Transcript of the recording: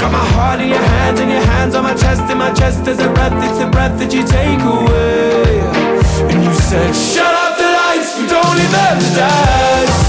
Got my heart in your hands on my chest. In my chest there's a breath, it's the breath that you take away. And you said, shut off the lights, we don't need them to dance.